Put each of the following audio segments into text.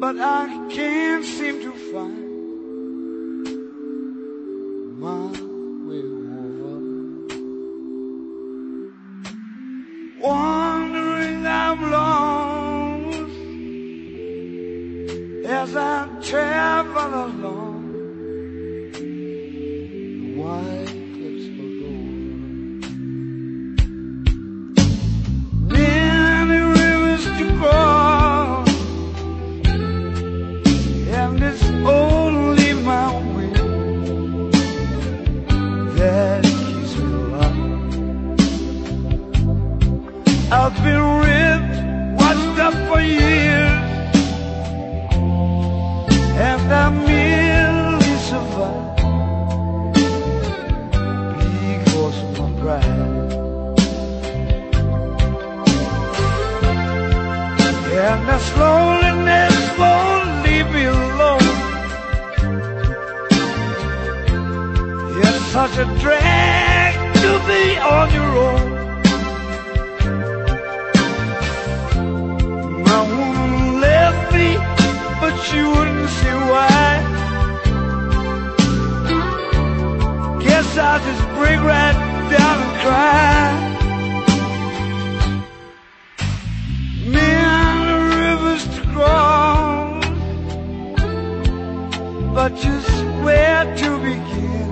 but I can't seem to find my way over. Wandering I'm lost as I travel along the white cliffs of gold. Many rivers to cross, and it's only my will that keeps me alive. I've been ripped, washed up for years, and I merely survive because of my pride. And this loneliness won't leave me alone. It's such a drag to be on your own. My woman left me, but she wouldn't see why. Guess I'll just break right down and cry. Many rivers to cross, but just where to begin?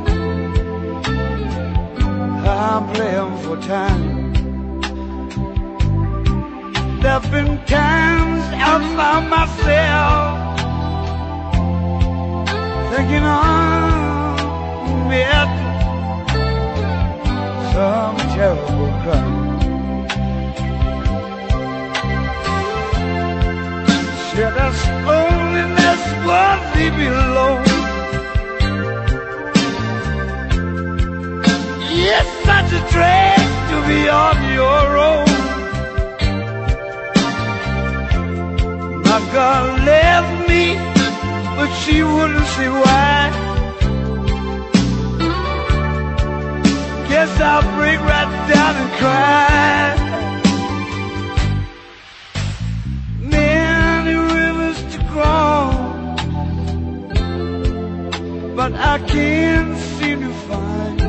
I'm playing for time. There've been times I found myself thinking I'm met some terrible crime. Said this loneliness won't leave me alone. It's such a drag to be on your own. My girl left me, but she wouldn't see why. Guess I'll break right down and cry. Many rivers to cross, but I can't seem to find